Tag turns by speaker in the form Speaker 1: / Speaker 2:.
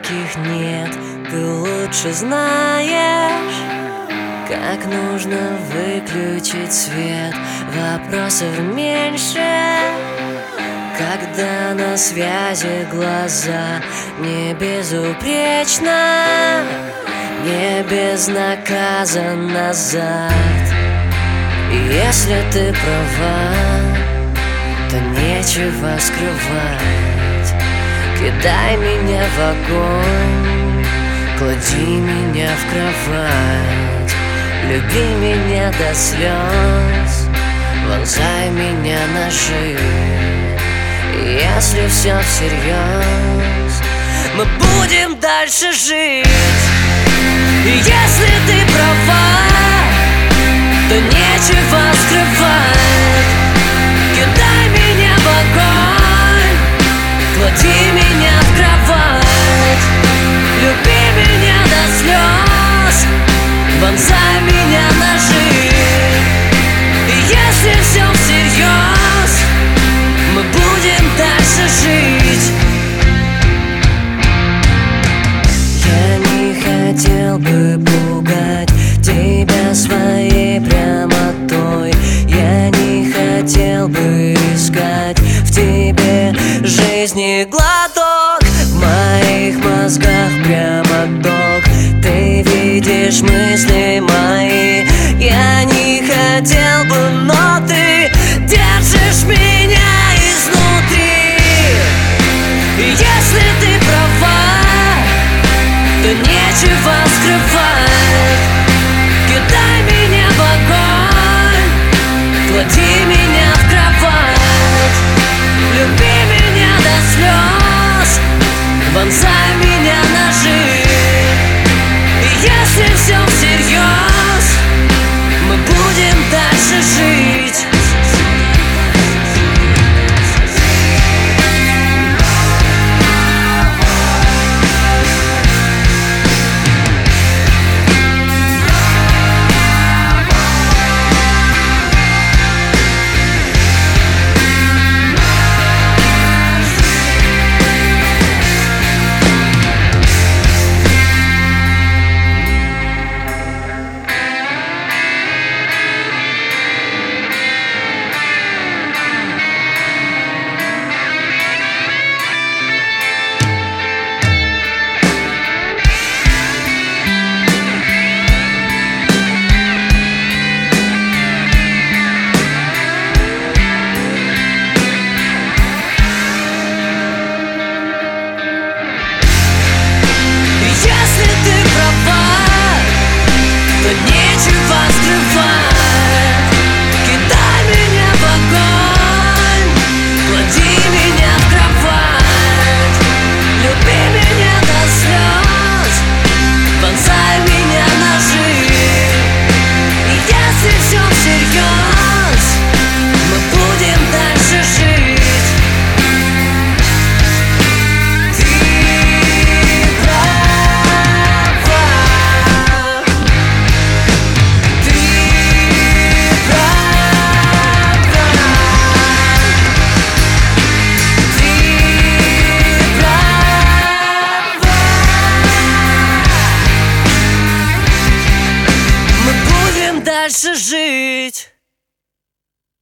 Speaker 1: таких нет. Ты лучше знаешь, как нужно выключить свет. Вопросов меньше, когда на связи глаза. Не безупречно, не безнаказан назад. И если ты права, то нечего скрывать. Кидай меня в огонь, клади меня в кровать. Люби меня до слез, вонзай меня ножи. И если все всерьез, мы будем дальше жить. И если ты права, то нечего скрывать. Кидай меня в огонь, клади меня в кровать. Люби меня до слез, вонзай меня ножи. И если все всерьез, мы будем дальше жить. Я не хотел бы пугать тебя своей прямотой. Я не хотел бы искать в тебе жизни глоток. В моих мозгах прямо ток. Ты видишь мысли мои. Я не хотел бы, но ты держишь меня изнутри. И если ты права, то нечего скрывать. Кидай меня в огонь, клади меня в кровать. Люби меня до слез, вонзай меня ножи. И если все всерьез, мы будем дальше жить. Дальше жить.